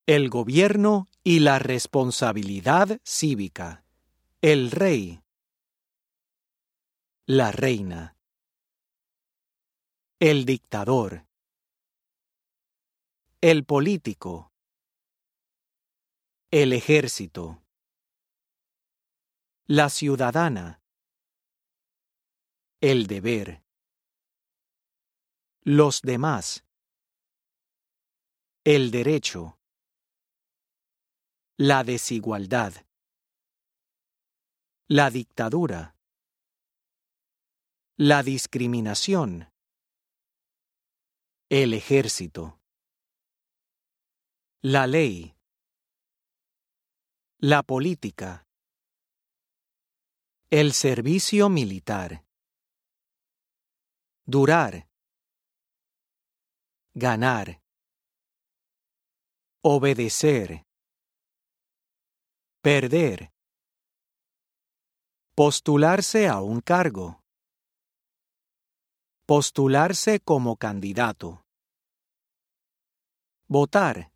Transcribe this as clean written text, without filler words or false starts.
El gobierno y la responsabilidad cívica. El rey. La reina. El dictador. El político. El ejército. La ciudadana. El deber. Los demás. El derecho. La desigualdad. La dictadura. La discriminación. El ejército. La ley. La política. El servicio militar. Durar. Ganar. Obedecer. Perder. Postularse a un cargo. Postularse como candidato. Votar.